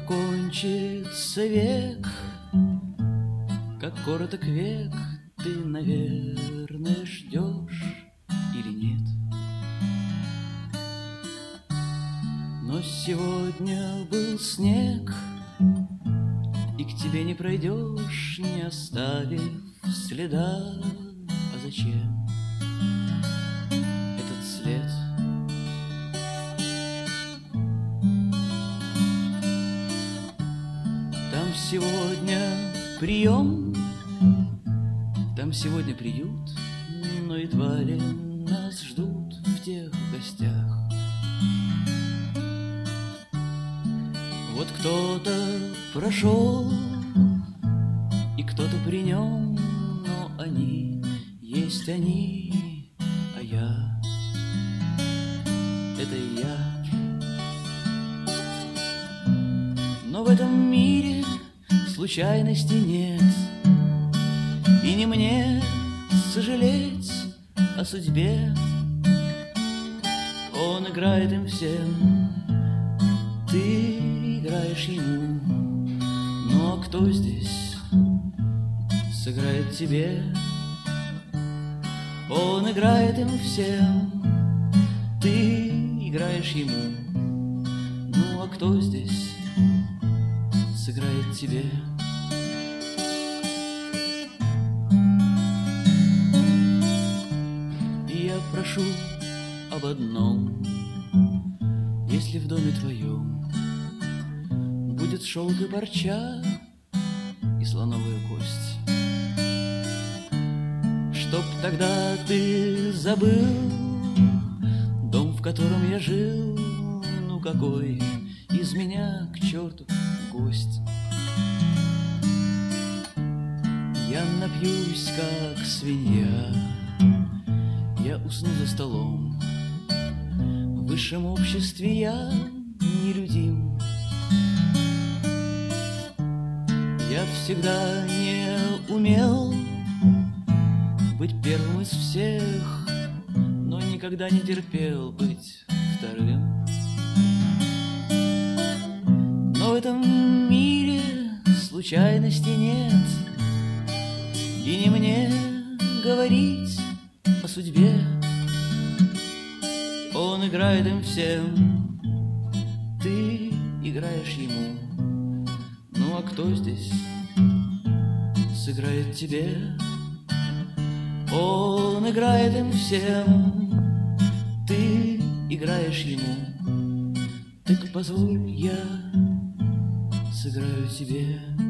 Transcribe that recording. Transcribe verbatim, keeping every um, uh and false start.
кончится век, как короток век, ты, наверное, ждешь или нет. Но сегодня был снег, и к тебе не пройдешь, не оставив следа. А зачем этот след? Там сегодня прием, там сегодня приют, но едва ли нас ждут в тех гостях. Вот кто-то прошел, и кто-то при нем, но они есть они, а я — это я. Но в этом мире случайностей нет, и не мне сожалеть о судьбе. Он играет им всем, ты играешь ему. Ну а кто здесь сыграет тебе? Он играет им всем, ты играешь ему. Ну а кто здесь сыграет тебе? И я прошу об одном: если в доме твоем будет шелк и парча и слоновая кость, чтоб тогда ты забыл дом, в котором я жил. Ну какой из меня к черту гость? Я напьюсь, как свинья, я усну за столом. В высшем обществе я нелюдим. Я всегда не умел быть первым из всех, но никогда не терпел быть вторым. Но в этом мире случайностей нет, и не мне говорить о судьбе. Он играет им всем, ты играешь ему. Ну а кто здесь сыграет тебе? Он играет им всем, ты играешь ему. Так позволь, я сыграю тебе.